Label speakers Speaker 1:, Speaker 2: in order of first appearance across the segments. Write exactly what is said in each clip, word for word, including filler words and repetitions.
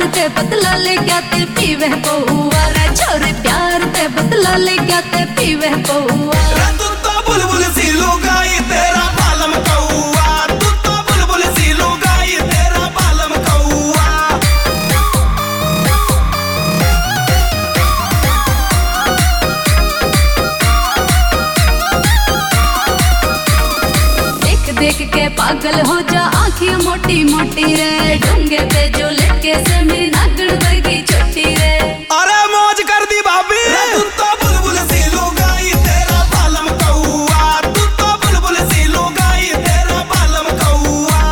Speaker 1: ते बदला ले क्या ते पीवे पौआ रे छोरे प्यार ते बदला ले क्या ते पीवे पौआ
Speaker 2: रे तू तो बुलबुल सी लुगाई तेरा बालम कौआ तू तो बुलबुल सी लुगाई तेरा बालम कौआ
Speaker 1: देख देख के पागल हो जा आँखियाँ मोटी मोटी रे डोंगे पे जो लटके से मेरी नागण वर्गी छोटी रे
Speaker 2: अरे मौज कर दी भाभी रे तू तो बुलबुल सी लुगाई तेरा बालम कौआ तू तो बुलबुल सी लुगाई तेरा बालम कौआ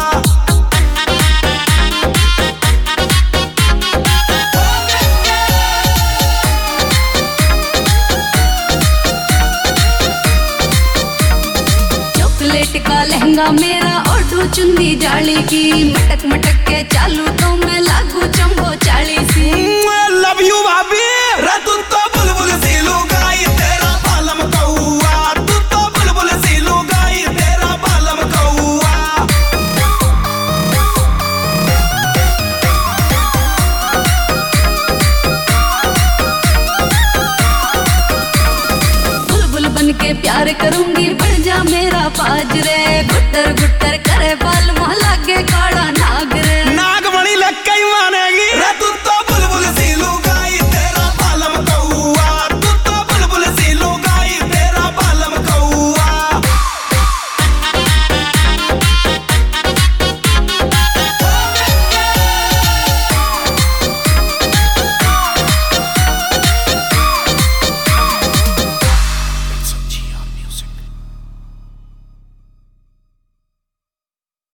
Speaker 1: चॉकलेट का लहंगा मेरा ओढ़ू चुंदी जाली की मटक मटक के चालू तो मैं लागू चंबो चाली सी
Speaker 2: लव यू भाभी रे तू तो बुलबुल सी लुगाई